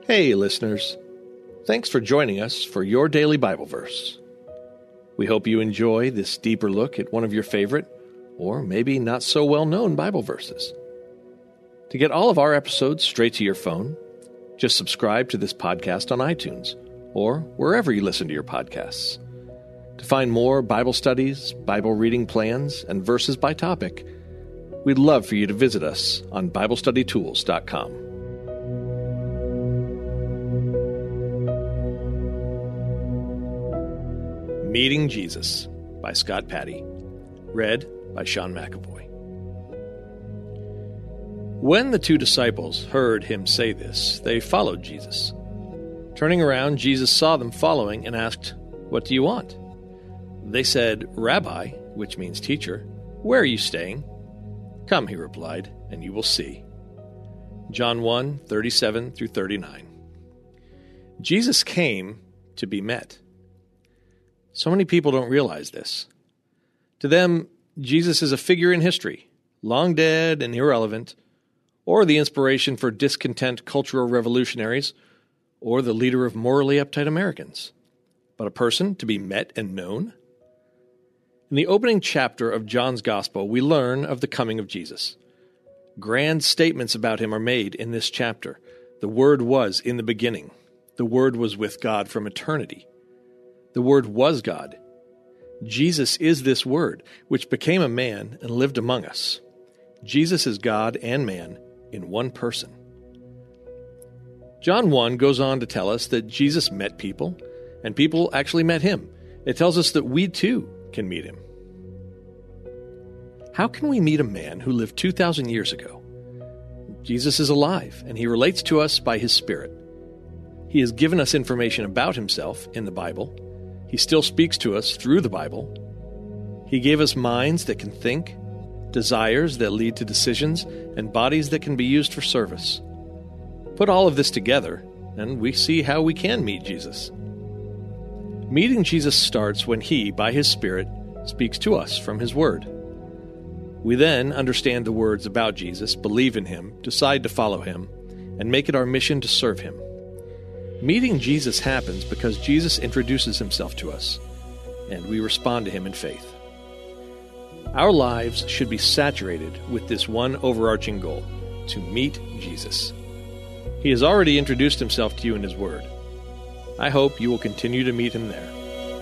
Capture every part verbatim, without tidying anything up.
Hey, listeners. Thanks for joining us for your daily Bible verse. We hope you enjoy this deeper look at one of your favorite, or maybe not so well-known Bible verses. To get all of our episodes straight to your phone, just subscribe to this podcast on iTunes or wherever you listen to your podcasts. To find more Bible studies, Bible reading plans, and verses by topic, we'd love for you to visit us on Bible Study Tools dot com. Meeting Jesus by Scott Patty. Read by Sean McAvoy. When the two disciples heard him say this, they followed Jesus. Turning around, Jesus saw them following and asked, "What do you want?" They said, "Rabbi," which means teacher, "where are you staying?" "Come," he replied, "and you will see." John one, thirty-seven through thirty-nine. Jesus came to be met. So many people don't realize this. To them, Jesus is a figure in history, long dead and irrelevant, or the inspiration for discontent cultural revolutionaries, or the leader of morally uptight Americans. But a person to be met and known? In the opening chapter of John's Gospel, we learn of the coming of Jesus. Grand statements about him are made in this chapter. The Word was in the beginning. The Word was with God from eternity. The Word was God. Jesus is this Word, which became a man and lived among us. Jesus is God and man in one person. John one goes on to tell us that Jesus met people, and people actually met him. It tells us that we too can meet him. How can we meet a man who lived two thousand years ago? Jesus is alive, and he relates to us by his Spirit. He has given us information about himself in the Bible. He still speaks to us through the Bible. He gave us minds that can think, desires that lead to decisions, and bodies that can be used for service. Put all of this together, and we see how we can meet Jesus. Meeting Jesus starts when he, by his Spirit, speaks to us from his Word. We then understand the words about Jesus, believe in him, decide to follow him, and make it our mission to serve him. Meeting Jesus happens because Jesus introduces himself to us, and we respond to him in faith. Our lives should be saturated with this one overarching goal, to meet Jesus. He has already introduced himself to you in his Word. I hope you will continue to meet him there.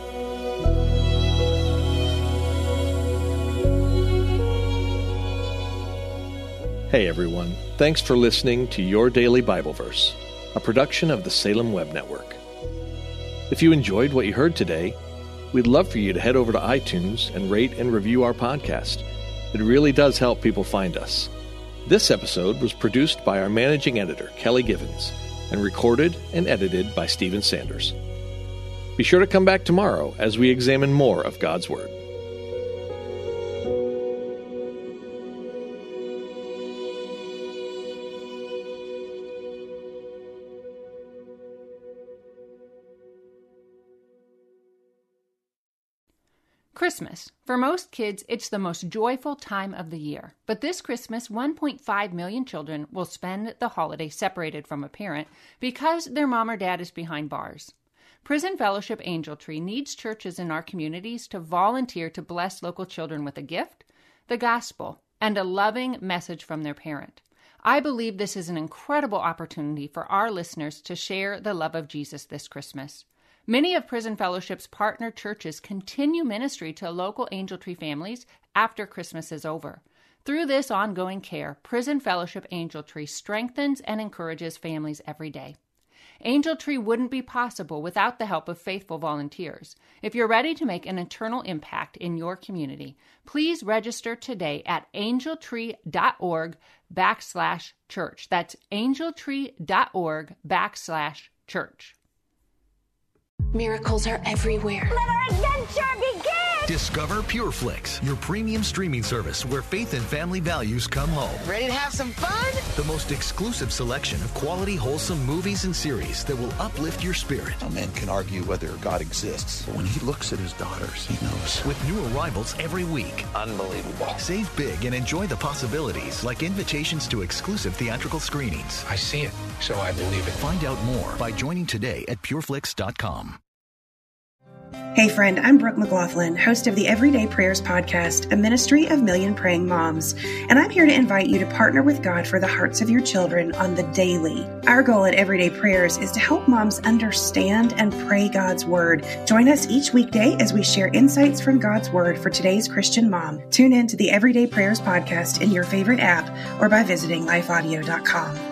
Hey everyone, thanks for listening to Your Daily Bible Verse, a production of the Salem Web Network. If you enjoyed what you heard today, we'd love for you to head over to iTunes and rate and review our podcast. It really does help people find us. This episode was produced by our managing editor, Kelly Givens, and recorded and edited by Stephen Sanders. Be sure to come back tomorrow as we examine more of God's Word. Christmas. For most kids, it's the most joyful time of the year. But this Christmas, one point five million children will spend the holiday separated from a parent because their mom or dad is behind bars. Prison Fellowship Angel Tree needs churches in our communities to volunteer to bless local children with a gift, the gospel, and a loving message from their parent. I believe this is an incredible opportunity for our listeners to share the love of Jesus this Christmas. Many of Prison Fellowship's partner churches continue ministry to local Angel Tree families after Christmas is over. Through this ongoing care, Prison Fellowship Angel Tree strengthens and encourages families every day. Angel Tree wouldn't be possible without the help of faithful volunteers. If you're ready to make an eternal impact in your community, please register today at angeltree.org backslash church. That's angeltree.org backslash church. Miracles are everywhere. Let our adventure begin! Discover PureFlix, your premium streaming service where faith and family values come home. Ready to have some fun? The most exclusive selection of quality, wholesome movies and series that will uplift your spirit. A man can argue whether God exists, but when he looks at his daughters, he knows. With new arrivals every week. Unbelievable. Save big and enjoy the possibilities, like invitations to exclusive theatrical screenings. I see it, so I believe it. Find out more by joining today at pureflix dot com. Hey friend, I'm Brooke McLaughlin, host of the Everyday Prayers podcast, a ministry of million praying moms. And I'm here to invite you to partner with God for the hearts of your children on the daily. Our goal at Everyday Prayers is to help moms understand and pray God's word. Join us each weekday as we share insights from God's word for today's Christian mom. Tune in to the Everyday Prayers podcast in your favorite app or by visiting life audio dot com.